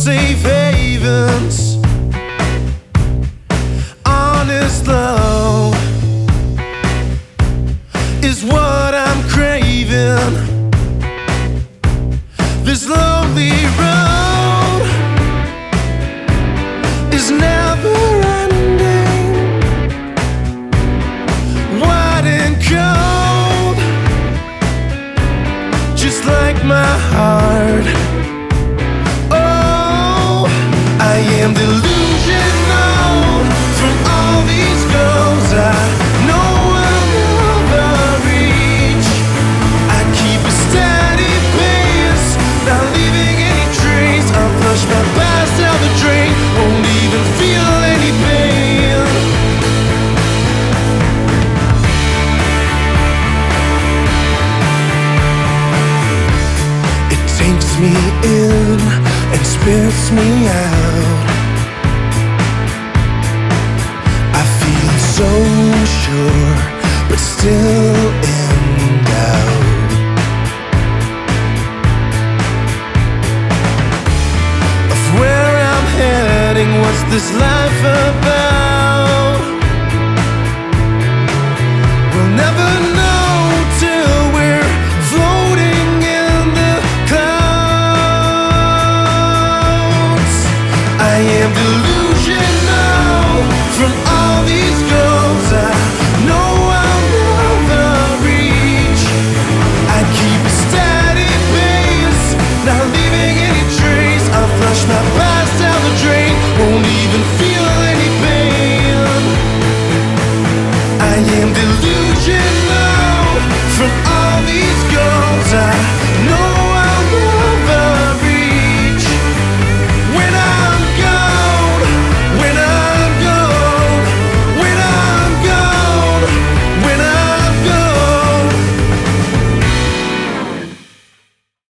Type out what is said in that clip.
safe havens. Honest love is what I'm craving. This lonely road is never ending. Wide and cold, just like my heart. Oh, I am delusional from all these goals I know I'll never reach. I keep a steady pace, not leaving any trace. I'll flush my past down the drain, won't even feel any pain. It takes me in and spits me out. I feel so sure, but still in doubt. Of where I'm heading, what's this life about? We'll never know till we're floating in the clouds. I am delusional from all these goals I know I'll never reach. I keep a steady pace, not leaving any trace. I'll flush my past down the drain, won't even feel any pain. I am delusional.